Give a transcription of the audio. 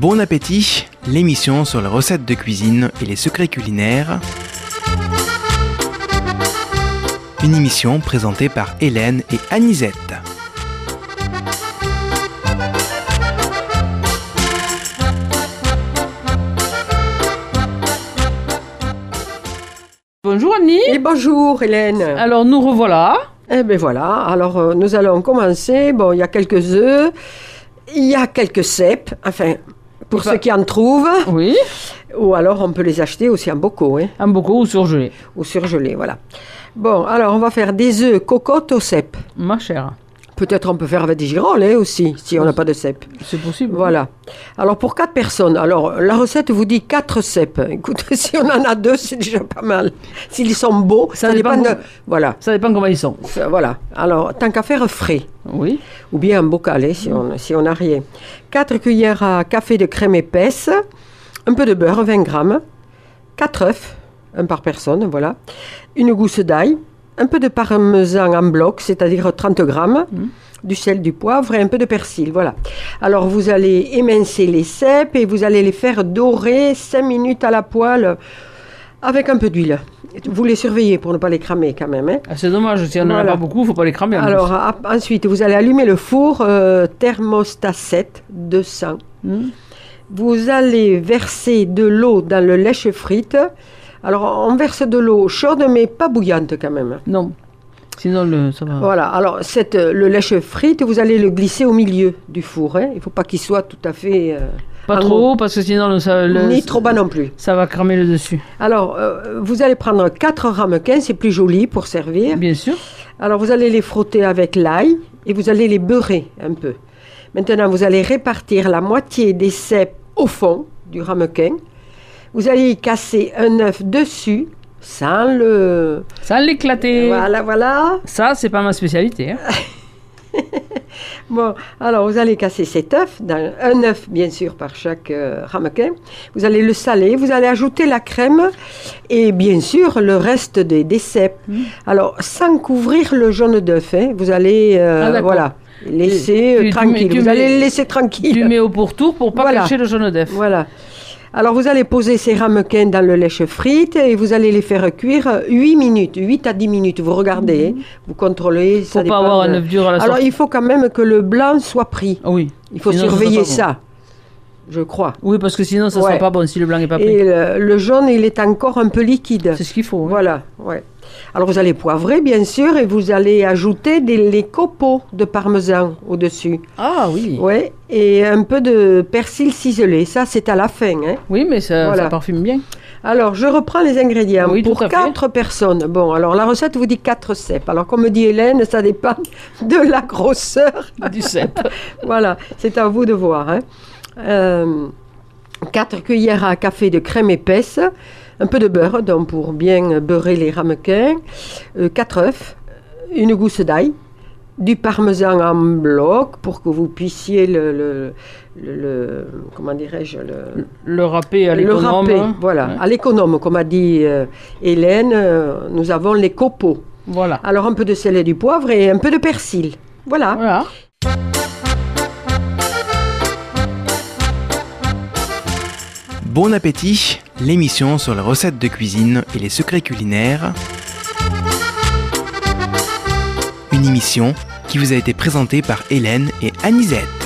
Bon appétit, l'émission sur les recettes de cuisine et les secrets culinaires. Une émission présentée par Hélène et Anisette. Bonjour Annie. Et bonjour Hélène. Alors nous revoilà. Eh bien voilà, alors nous allons commencer. Bon, il y a quelques œufs, il y a quelques cèpes, enfin, pour ceux qui en trouvent. Oui. Ou alors on peut les acheter aussi en bocaux. Hein. En bocaux ou surgelés. Ou surgelés, voilà. Bon, alors on va faire des œufs cocottes aux cèpes. Ma chère. Peut-être on peut faire avec des girolles aussi, si on n'a pas de cèpes. C'est possible. Voilà. Alors pour 4 personnes, alors la recette vous dit 4 cèpes. Écoute, si on en a 2, c'est déjà pas mal. S'ils sont beaux, ça dépend de... Voilà. Ça dépend comment ils sont. Voilà. Alors, tant qu'à faire frais. Oui. Ou bien un bocal, hein, si on n'a rien. 4 cuillères à café de crème épaisse, un peu de beurre, 20 grammes, 4 œufs, un par personne, voilà. Une gousse d'ail, un peu de parmesan en bloc, c'est-à-dire 30 grammes, du sel, du poivre et un peu de persil, voilà. Alors, vous allez émincer les cèpes et vous allez les faire dorer 5 minutes à la poêle avec un peu d'huile. Vous les surveillez pour ne pas les cramer quand même. Hein. Ah, c'est dommage, si on n'en a pas beaucoup, il ne faut pas les cramer. Alors, ensuite, vous allez allumer le four thermostat 7, 200. Vous allez verser de l'eau dans le lèche-frite. Alors, on verse de l'eau chaude, mais pas bouillante quand même. Non, sinon ça va. Voilà, alors le lèche-frite, vous allez le glisser au milieu du four. Hein. Il ne faut pas qu'il soit tout à fait... pas trop, parce que sinon... Ni trop bas non plus. Ça va cramer le dessus. Alors, vous allez prendre 4 ramequins, c'est plus joli pour servir. Bien sûr. Alors, vous allez les frotter avec l'ail et vous allez les beurrer un peu. Maintenant, vous allez répartir la moitié des cèpes au fond du ramequin. Vous allez y casser un œuf dessus, sans l'éclater. Voilà. Ça, c'est pas ma spécialité. Hein. Bon, alors vous allez casser cet œuf, un œuf bien sûr par chaque ramequin. Vous allez le saler, vous allez ajouter la crème et bien sûr le reste des cèpes. Alors, sans couvrir le jaune d'œuf, hein, vous allez voilà, laisser tranquille. Vous allez le laisser tranquille. Tu mets au pourtour pour pas cacher le jaune d'œuf. Voilà. Alors, vous allez poser ces ramequins dans le lèche-frite et vous allez les faire cuire 8 minutes, 8 à 10 minutes. Vous regardez, hein, vous contrôlez. Il ne faut pas avoir un œuf dur à la sortie. Alors, il faut quand même que le blanc soit pris. Oui. Il faut surveiller ça, je crois. Oui, parce que sinon, ça ne sera pas bon si le blanc n'est pas pris. Et le jaune, il est encore un peu liquide. C'est ce qu'il faut. Voilà, ouais. Alors, vous allez poivrer, bien sûr, et vous allez ajouter les copeaux de parmesan au-dessus. Ah oui. Oui, et un peu de persil ciselé. Ça, c'est à la fin. Hein. Oui, mais ça parfume bien. Alors, je reprends les ingrédients. Oui, pour 4 personnes. Bon, alors, la recette vous dit 4 cèpes. Alors, comme dit Hélène, ça dépend de la grosseur du cèpe. Voilà, c'est à vous de voir. Hein. 4 cuillères à café de crème épaisse. Un peu de beurre, donc pour bien beurrer les ramequins, 4 œufs, une gousse d'ail, du parmesan en bloc pour que vous puissiez comment dirais-je, le râper à l'économe. Le râper, voilà, à l'économe, comme a dit Hélène, nous avons les copeaux. Voilà. Alors un peu de sel et du poivre et un peu de persil. Voilà. Bon appétit, l'émission sur les recettes de cuisine et les secrets culinaires. Une émission qui vous a été présentée par Hélène et Anisette.